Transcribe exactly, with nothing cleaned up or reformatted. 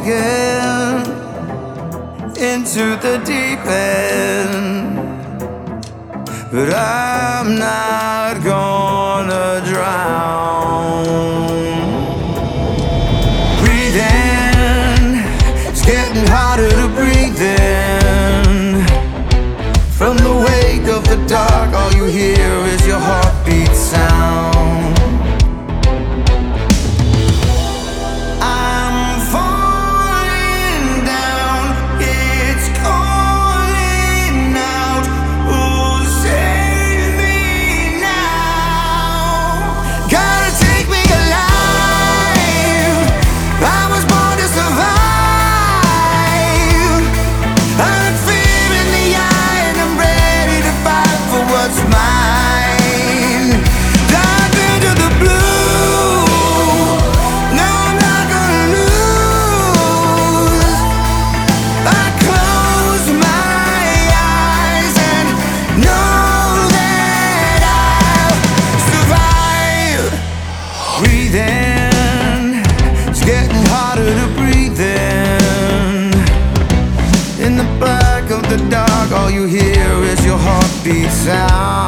again into the deep end, but I'm not gonna drown. Breathe in, it's getting harder to breathe in. From the wake of the dark, all you hear is your heartbeat sound. Breathe in, it's getting harder to breathe in. In the back of the dark, all you hear is your heartbeat sound.